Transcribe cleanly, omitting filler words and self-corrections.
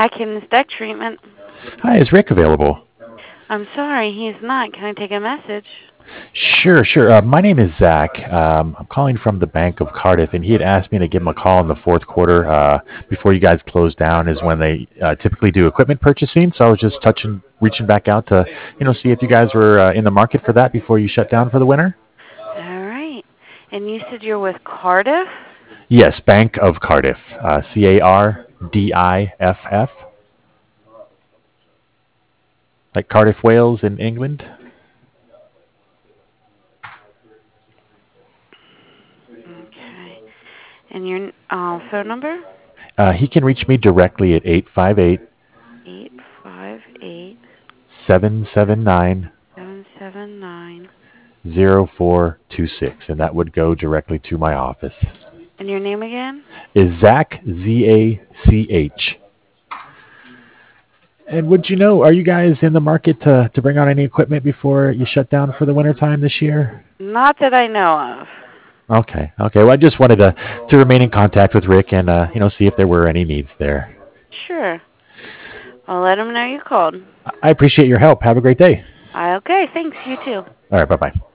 Atkins Deck Treatment. Hi, is Rick available? I'm sorry, he's not. Can I take a message? Sure. My name is Zach. I'm calling from the Bank of Cardiff, and he had asked me to give him a call in the fourth quarter before you guys close down is when they typically do equipment purchasing. So I was just reaching back out to, see if you guys were in the market for that before you shut down for the winter. All right. And you said you're with Cardiff? Yes, Bank of Cardiff, Cardiff, like Cardiff, Wales in England. Okay. And your phone number? He can reach me directly at 858 858 779 779. 0426, and that would go directly to my office. And your name again? Is Zach, Zach. And would you know, are you guys in the market to bring on any equipment before you shut down for the wintertime this year? Not that I know of. Okay. Well, I just wanted to remain in contact with Rick and see if there were any needs there. Sure. I'll let him know you called. I appreciate your help. Have a great day. Okay, thanks. You too. All right. Bye bye.